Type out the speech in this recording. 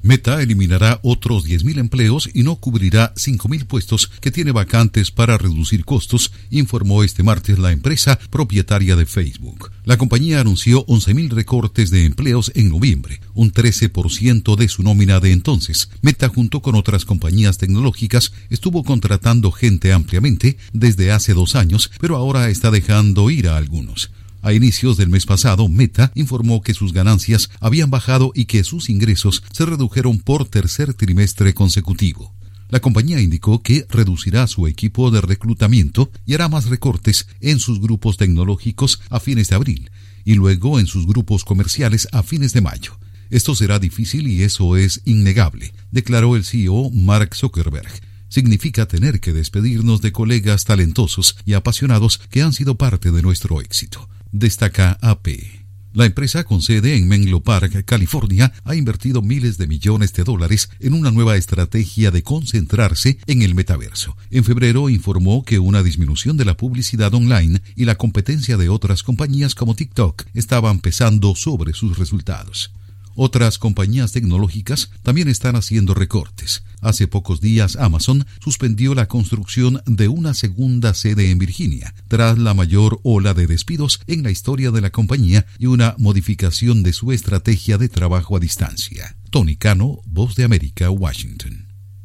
Meta eliminará otros 10.000 empleos y no cubrirá 5.000 puestos que tiene vacantes para reducir costos, informó este martes la empresa propietaria de Facebook. La compañía anunció 11.000 recortes de empleos en noviembre, un 13% de su nómina de entonces. Meta, junto con otras compañías tecnológicas, estuvo contratando gente ampliamente desde hace 2 años, pero ahora está dejando ir a algunos. A inicios del mes pasado, Meta informó que sus ganancias habían bajado y que sus ingresos se redujeron por tercer trimestre consecutivo. La compañía indicó que reducirá su equipo de reclutamiento y hará más recortes en sus grupos tecnológicos a fines de abril y luego en sus grupos comerciales a fines de mayo. Esto será difícil y eso es innegable, declaró el CEO Mark Zuckerberg. Significa tener que despedirnos de colegas talentosos y apasionados que han sido parte de nuestro éxito, destaca AP. La empresa, con sede en Menlo Park, California, ha invertido miles de millones de dólares en una nueva estrategia de concentrarse en el metaverso. En febrero informó que una disminución de la publicidad online y la competencia de otras compañías como TikTok estaban pesando sobre sus resultados. Otras compañías tecnológicas también están haciendo recortes. Hace pocos días Amazon suspendió la construcción de una segunda sede en Virginia, tras la mayor ola de despidos en la historia de la compañía y una modificación de su estrategia de trabajo a distancia. Tony Cano, Voz de América, Washington.